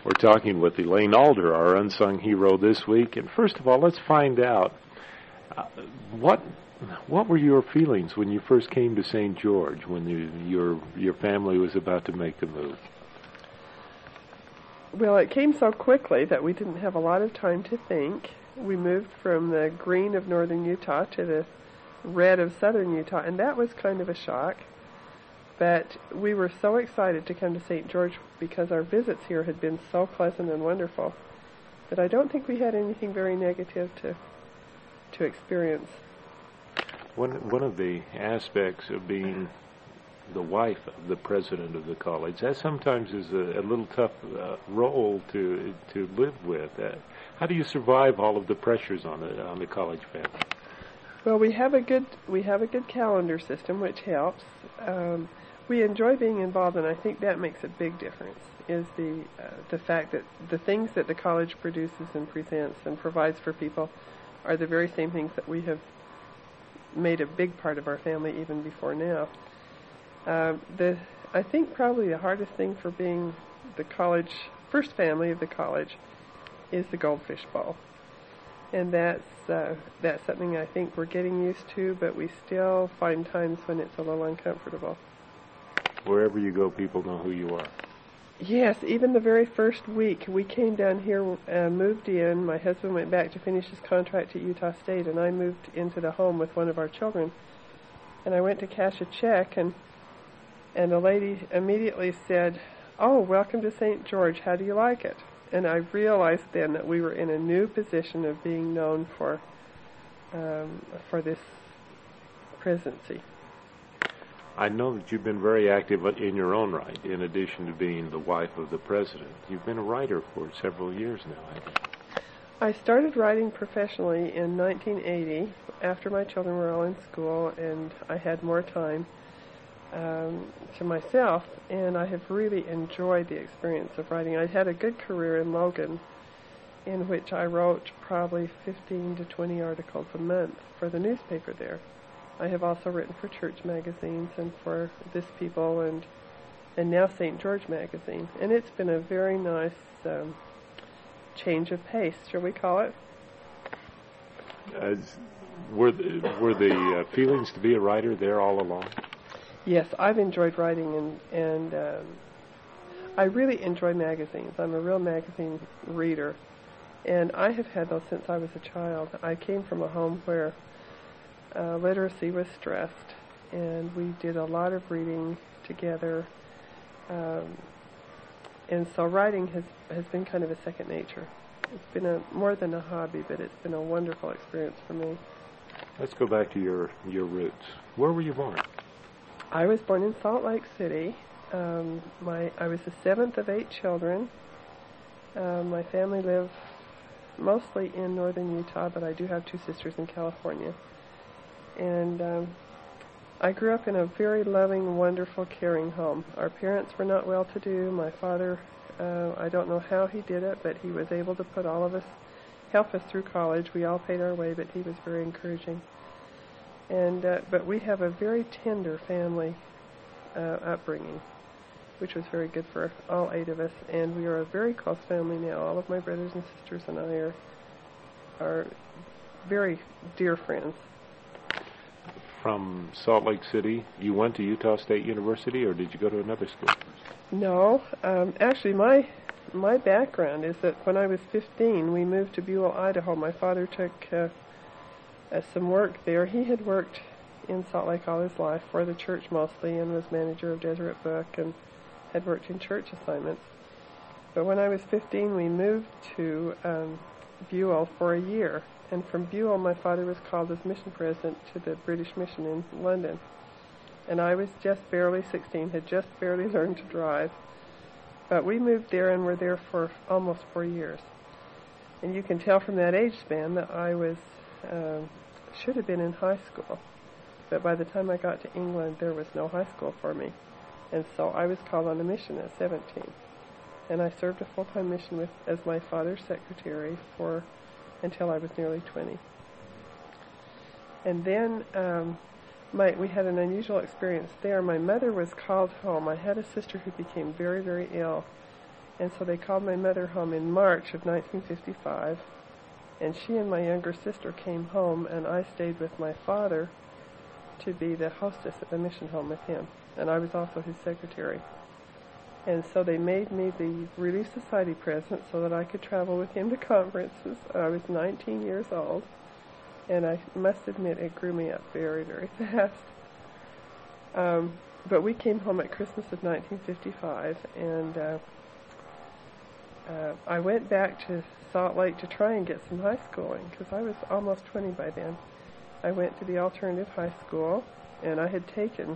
We're talking with Elaine Alder, our unsung hero this week. And first of all, let's find out what were your feelings when you first came to St. George, when your family was about to make the move? Well, it came so quickly that we didn't have a lot of time to think. We moved from the green of northern Utah to the red of southern Utah, and that was kind of a shock. But we were so excited to come to St. George because our visits here had been so pleasant and wonderful that I don't think we had anything very negative to experience. One of the aspects of being the wife of the president of the college, that sometimes is a little tough role to live with. How do you survive all of the pressures on the college family? Well, we have a good calendar system, which helps. We enjoy being involved, and I think that makes a big difference, is the fact that the things that the college produces and presents and provides for people are the very same things that we have made a big part of our family even before now. I think probably the hardest thing for being the college, first family of the college, is the Goldfish Bowl. And that's something I think we're getting used to, but we still find times when it's a little uncomfortable. Wherever you go, people know who you are. Yes, even the very first week, we came down here, moved in. My husband went back to finish his contract at Utah State, and I moved into the home with one of our children. And I went to cash a check, and the lady immediately said, "Oh, welcome to St. George. How do you like it?" And I realized then that we were in a new position of being known for this presidency. I know that you've been very active in your own right, in addition to being the wife of the president. You've been a writer for several years now, haven't you? I started writing professionally in 1980, after my children were all in school, and I had more time to myself, and I have really enjoyed the experience of writing. I had a good career in Logan, in which I wrote probably 15 to 20 articles a month for the newspaper there. I have also written for church magazines and for This People and now St. George magazine. And it's been a very nice change of pace, shall we call it? Were the feelings to be a writer there all along? Yes, I've enjoyed writing, and I really enjoy magazines. I'm a real magazine reader, and I have had those since I was a child. I came from a home where literacy was stressed, and we did a lot of reading together, and so writing has been kind of a second nature. It's been more than a hobby, but it's been a wonderful experience for me. Let's go back to your roots. Where were you born? I was born in Salt Lake City. I was the seventh of 8 children. My family lived mostly in northern Utah, but I do have 2 sisters in California. And I grew up in a very loving, wonderful, caring home. Our parents were not well-to-do. My father, I don't know how he did it, but he was able to put all of us, help us through college. We all paid our way, but he was very encouraging. And but we have a very tender family upbringing, which was very good for all 8 of us. And we are a very close family now. All of my brothers and sisters and I are very dear friends. From Salt Lake City, you went to Utah State University, or did you go to another school? No, actually, my background is that when I was 15, we moved to Buell, Idaho. My father took some work there. He had worked in Salt Lake all his life for the church mostly, and was manager of Deseret Book, and had worked in church assignments. But when I was 15, we moved to Buell for a year. And from Buell, my father was called as mission president to the British mission in London. And I was just barely 16, had just barely learned to drive. But we moved there and were there for almost 4 years. And you can tell from that age span that I was, should have been in high school. But by the time I got to England, there was no high school for me. And so I was called on a mission at 17. And I served a full-time mission as my father's secretary until I was nearly 20. And then we had an unusual experience there. My mother was called home. I had a sister who became very, very ill, And so they called my mother home in March of 1955, and she and my younger sister came home, and I stayed with my father to be the hostess at the mission home with him, and I was also his secretary. And so they made me the Relief Society president so that I could travel with him to conferences. I was 19 years old, and I must admit it grew me up very, very fast. But we came home at Christmas of 1955, and I went back to Salt Lake to try and get some high schooling, because I was almost 20 by then. I went to the alternative high school, and I had taken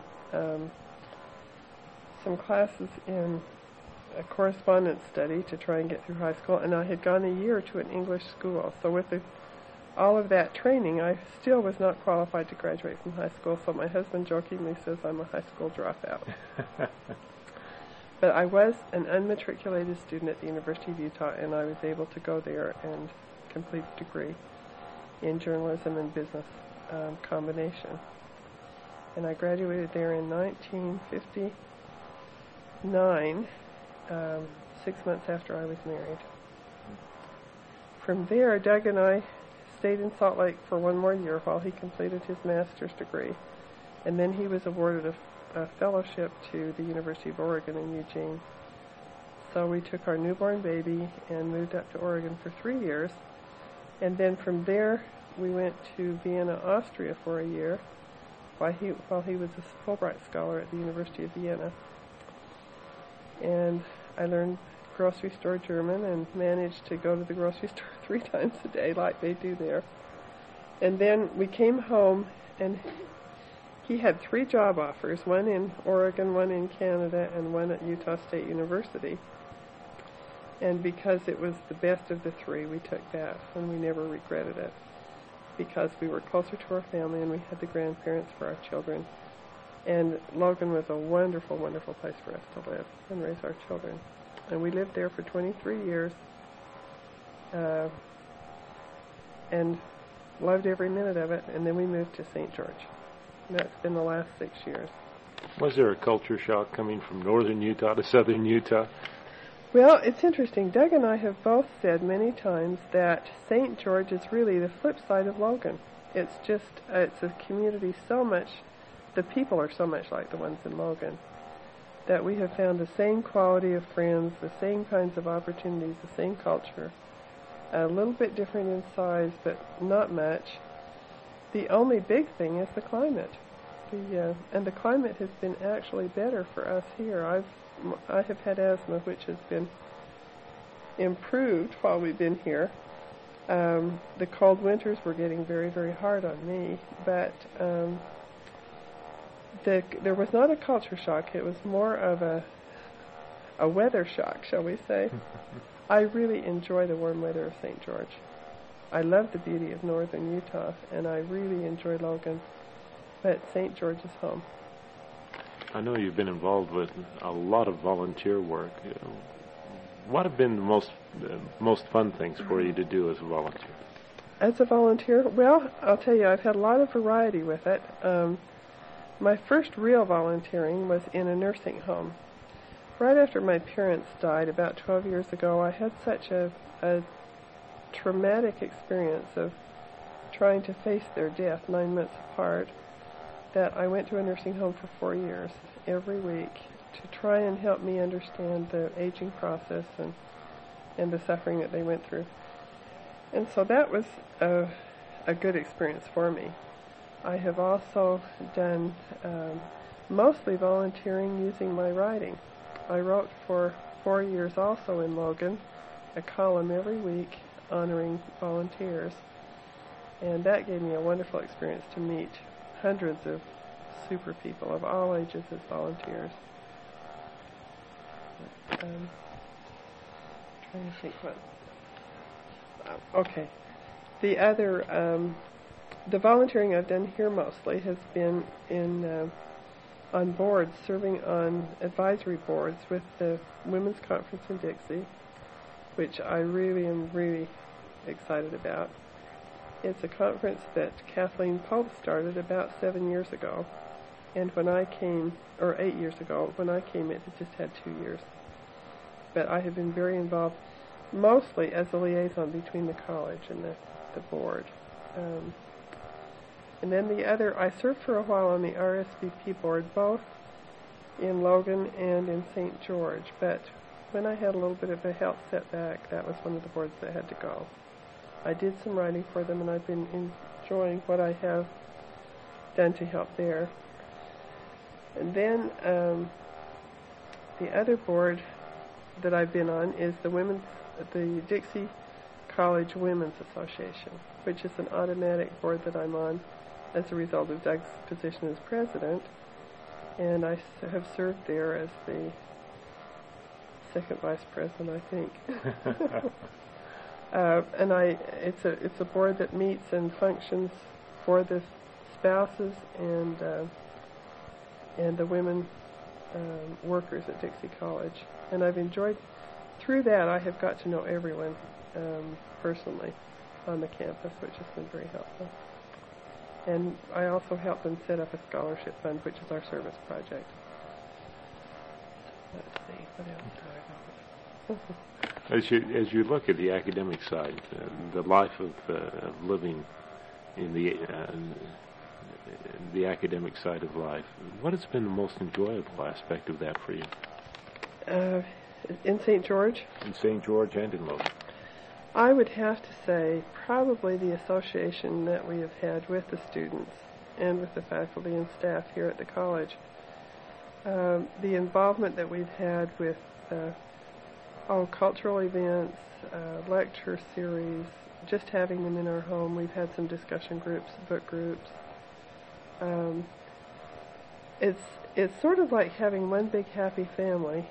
some classes in a correspondence study to try and get through high school, and I had gone a year to an English school. So with all of that training, I still was not qualified to graduate from high school, so my husband jokingly says I'm a high school dropout. But I was an unmatriculated student at the University of Utah, and I was able to go there and complete a degree in journalism and business combination. And I graduated there in 1959, 6 months after I was married. From there, Doug and I stayed in Salt Lake for one more year while he completed his master's degree, and then he was awarded a fellowship to the University of Oregon in Eugene. So we took our newborn baby and moved up to Oregon for 3 years, and then from there we went to Vienna, Austria for a year while he was a Fulbright scholar at the University of Vienna. And I learned grocery store German and managed to go to the grocery store 3 times a day like they do there. And then we came home, and he had 3 job offers, one in Oregon, one in Canada, and one at Utah State University. And because it was the best of the 3, we took that, and we never regretted it, because we were closer to our family and we had the grandparents for our children. And Logan was a wonderful, wonderful place for us to live and raise our children. And we lived there for 23 years and loved every minute of it. And then we moved to St. George. And that's been the last 6 years. Was there a culture shock coming from northern Utah to southern Utah? Well, it's interesting. Doug and I have both said many times that St. George is really the flip side of Logan. It's a community so much, the people are so much like the ones in Logan, that we have found the same quality of friends, the same kinds of opportunities, the same culture, a little bit different in size, but not much. The only big thing is the climate. And the climate has been actually better for us here. I have had asthma, which has been improved while we've been here. The cold winters were getting very, very hard on me, but there was not a culture shock. It was more of a weather shock, shall we say. I really enjoy the warm weather of St. George. I love the beauty of northern Utah, and I really enjoy Logan, but St. George is home. I know you've been involved with a lot of volunteer work. What have been the most fun things for you to do as a volunteer? As a volunteer? Well, I'll tell you, I've had a lot of variety with it. My first real volunteering was in a nursing home. Right after my parents died about 12 years ago, I had such a traumatic experience of trying to face their death 9 months apart that I went to a nursing home for 4 years every week to try and help me understand the aging process and the suffering that they went through. And so that was a good experience for me. I have also done mostly volunteering using my writing. I wrote for 4 years also in Logan, a column every week honoring volunteers. And that gave me a wonderful experience to meet hundreds of super people of all ages as volunteers. Trying to think what. Okay. The other, the volunteering I've done here mostly has been on boards, serving on advisory boards with the Women's Conference in Dixie, which I really am excited about. It's a conference that Kathleen Pope started about 7 years ago, and when I came, or 8 years ago, when I came, it had just had 2 years. but I have been very involved, mostly as a liaison between the college and the board. And then the other, I served for a while on the RSVP board, both in Logan and in St. George, but when I had a little bit of a health setback, that was one of the boards that had to go. I did some writing for them, and I've been enjoying what I have done to help there. And then the other board that I've been on is the Dixie College Women's Association, which is an automatic board that I'm on as a result of Doug's position as president, and I have served there as the second vice president, I think. And it's a board that meets and functions for the spouses and the women workers at Dixie College, and I've enjoyed. Through that, I have got to know everyone personally on the campus, which has been very helpful. And I also help them set up a scholarship fund, which is our service project. Let's see, what else do I know? As you look at the academic side, the life of living in the academic side of life, what has been the most enjoyable aspect of that for you? In St. George? In St. George and in Logan. I would have to say probably the association that we have had with the students and with the faculty and staff here at the college. The involvement that we've had with cultural events, lecture series, just having them in our home. We've had some discussion groups, book groups. It's sort of like having one big happy family.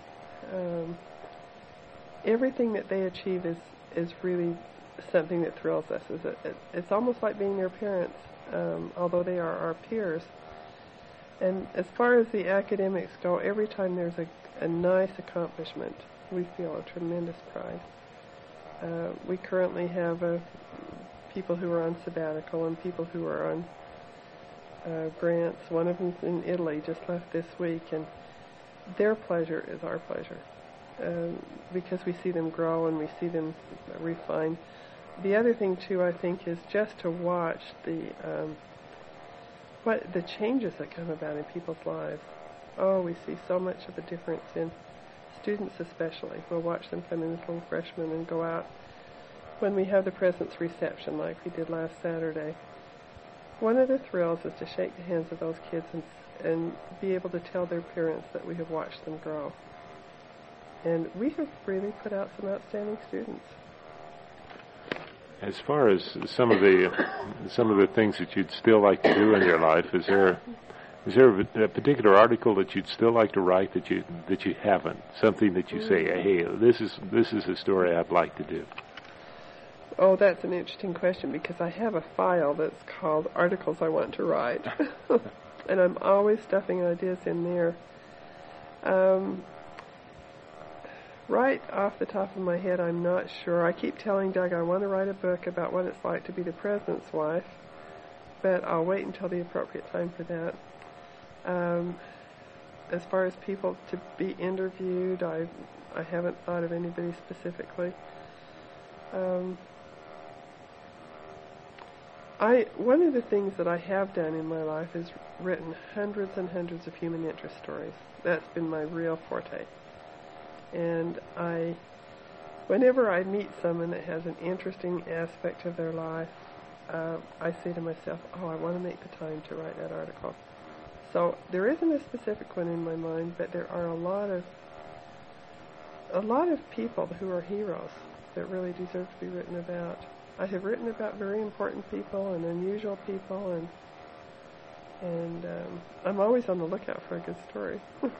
Everything that they achieve is really something that thrills us. It's almost like being their parents, although they are our peers. And as far as the academics go, every time there's a nice accomplishment, we feel a tremendous pride. We currently have people who are on sabbatical and people who are on grants. One of them's in Italy, just left this week, and their pleasure is our pleasure. Because we see them grow and we see them refine. The other thing too, I think, is just to watch the changes that come about in people's lives. Oh, we see so much of a difference in students, especially. We'll watch them come in as little freshmen and go out when we have the President's reception, like we did last Saturday. One of the thrills is to shake the hands of those kids and be able to tell their parents that we have watched them grow. And we have really put out some outstanding students. As far as some of the things that you'd still like to do in your life, is there a particular article that you'd still like to write that you haven't? Something that you say, hey, this is a story I'd like to do. Oh, that's an interesting question, because I have a file that's called Articles I Want to Write. And I'm always stuffing ideas in there. Right off the top of my head, I'm not sure. I keep telling Doug I want to write a book about what it's like to be the president's wife, but I'll wait until the appropriate time for that. As far as people to be interviewed, I haven't thought of anybody specifically. One of the things that I have done in my life is written hundreds and hundreds of human interest stories. That's been my real forte. And whenever I meet someone that has an interesting aspect of their life, I say to myself, oh, I want to make the time to write that article. So there isn't a specific one in my mind, but there are a lot of people who are heroes that really deserve to be written about. I have written about very important people and unusual people, and I'm always on the lookout for a good story.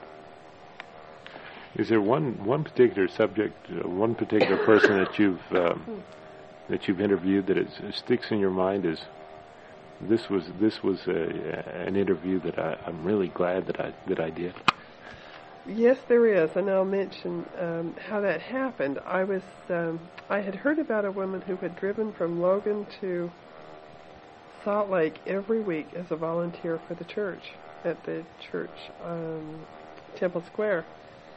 Is there one particular subject, one particular person that you've interviewed that it sticks in your mind as this was an interview that I'm really glad that I did? Yes, there is, and I'll mention how that happened. I had heard about a woman who had driven from Logan to Salt Lake every week as a volunteer for the church at the church Temple Square.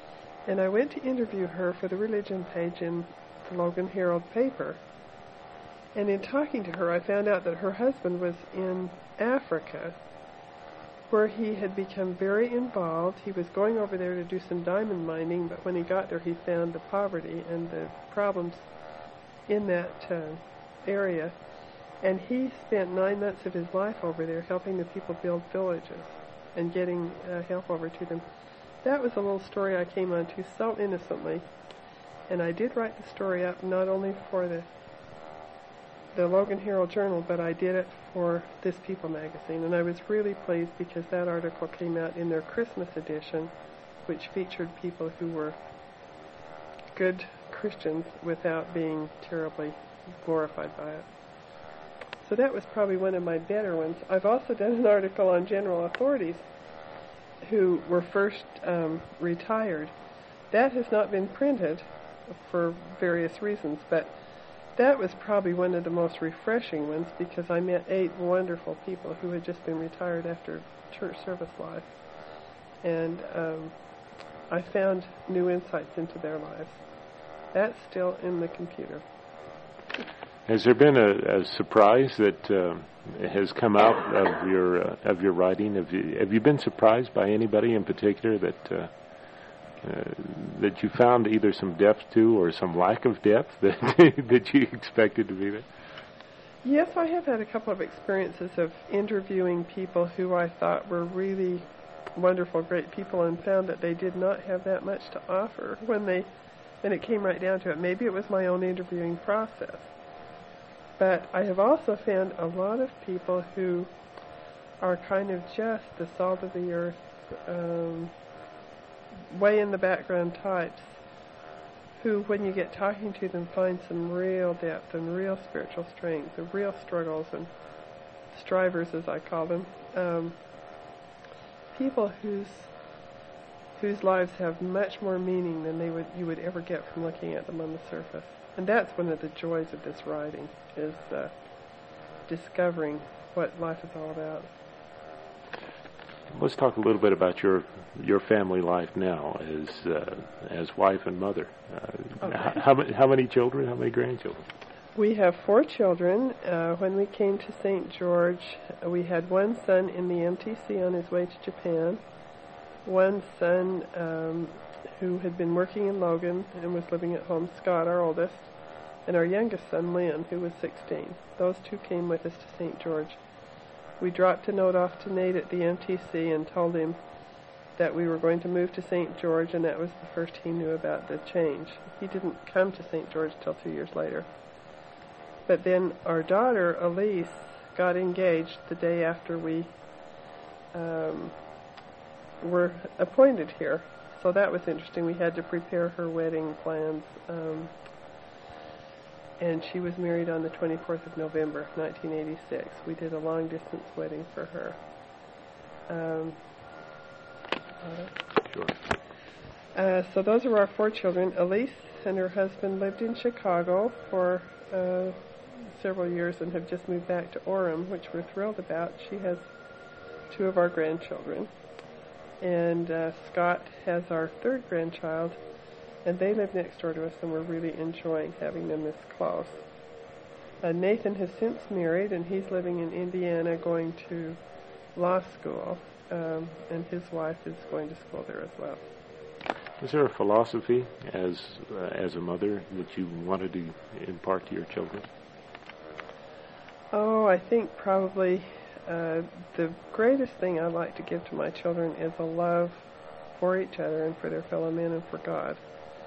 And I went to interview her for the religion page in the Logan Herald paper. And in talking to her, I found out that her husband was in Africa, where he had become very involved. He was going over there to do some diamond mining, but when he got there, he found the poverty and the problems in that area. And he spent 9 months of his life over there helping the people build villages and getting help over to them. That was a little story I came onto so innocently. And I did write the story up not only for the Logan Herald Journal, but I did it for This People magazine. And I was really pleased because that article came out in their Christmas edition, which featured people who were good Christians without being terribly glorified by it. So that was probably one of my better ones. I've also done an article on general authorities who were first retired. That has not been printed for various reasons, but that was probably one of the most refreshing ones because I met 8 wonderful people who had just been retired after church service life. And I found new insights into their lives. That's still in the computer. Has there been a surprise that has come out of your writing? Have you been surprised by anybody in particular that you found either some depth to or some lack of depth that you expected to be there? Yes, I have had a couple of experiences of interviewing people who I thought were really wonderful, great people, and found that they did not have that much to offer when it came right down to it. Maybe it was my own interviewing process. But I have also found a lot of people who are kind of just the salt of the earth, way in the background types, who, when you get talking to them, find some real depth and real spiritual strength, and real struggles and strivers, as I call them. People whose lives have much more meaning than you would ever get from looking at them on the surface. And that's one of the joys of this writing, is discovering what life is all about. Let's talk a little bit about your family life now as wife and mother. Okay. How many children? How many grandchildren? We have 4 children. When we came to St. George, we had one son in the MTC on his way to Japan, one son who had been working in Logan and was living at home, Scott, our oldest, and our youngest son, Lynn, who was 16. Those 2 came with us to St. George. We dropped a note off to Nate at the MTC and told him that we were going to move to St. George, and that was the first he knew about the change. He didn't come to St. George till 2 years later. But then our daughter, Elise, got engaged the day after we were appointed here. So that was interesting. We had to prepare her wedding plans. And she was married on the 24th of November, 1986. We did a long-distance wedding for her. Sure. So those are our 4 children. Elise and her husband lived in Chicago for several years and have just moved back to Orem, which we're thrilled about. She has 2 of our grandchildren. And Scott has our 3rd grandchild, and they live next door to us, and we're really enjoying having them this close. Nathan has since married, and he's living in Indiana going to law school, and his wife is going to school there as well. Is there a philosophy as a mother that you wanted to impart to your children? Oh, I think probably the greatest thing I'd like to give to my children is a love for each other and for their fellow men and for God.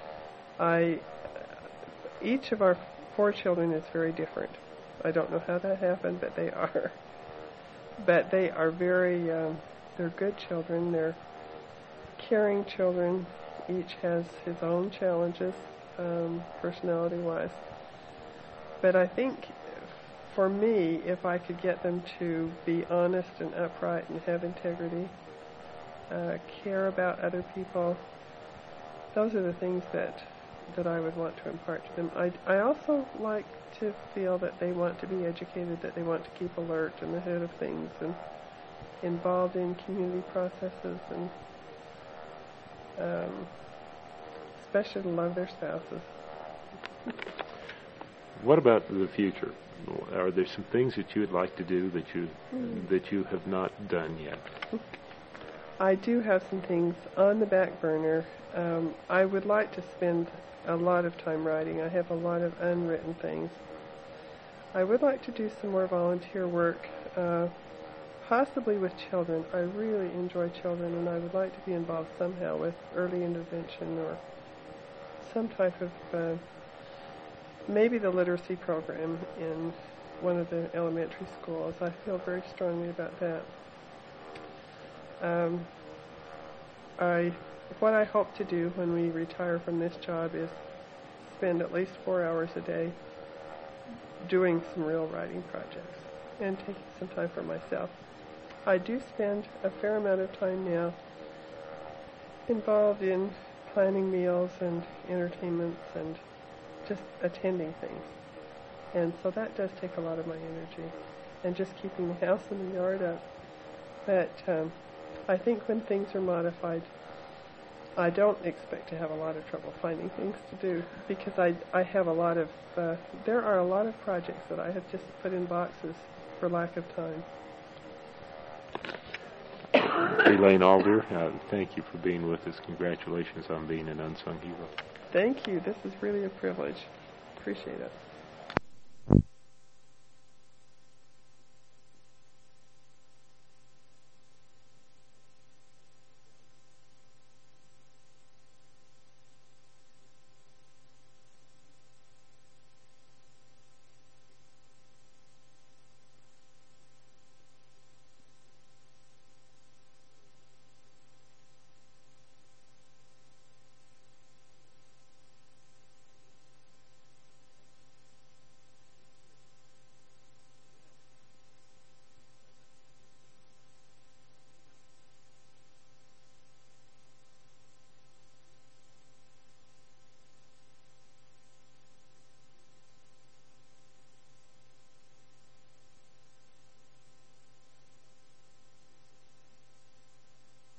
Each of our 4 children is very different. I don't know how that happened, but they are. But they are very, they're good children. They're caring children. Each has his own challenges, personality-wise. But I think for me, if I could get them to be honest and upright and have integrity, care about other people, those are the things that I would want to impart to them. I also like to feel that they want to be educated, that they want to keep alert and ahead of things and involved in community processes. And especially to love their spouses. What about the future? Are there some things that you would like to do that you have not done yet? I do have some things on the back burner. I would like to spend a lot of time writing. I have a lot of unwritten things. I would like to do some more volunteer work, possibly with children. I really enjoy children, and I would like to be involved somehow with early intervention or some type of, maybe the literacy program in one of the elementary schools. I feel very strongly about that. What I hope to do when we retire from this job is spend at least 4 hours a day doing some real writing projects and taking some time for myself. I do spend a fair amount of time now involved in planning meals and entertainments and just attending things. And so that does take a lot of my energy, and just keeping the house and the yard up. But I think when things are modified, I don't expect to have a lot of trouble finding things to do, because I have a lot of, there are a lot of projects that I have just put in boxes for lack of time. Elaine Alder, thank you for being with us. Congratulations on being an unsung hero. Thank you. This is really a privilege. Appreciate it.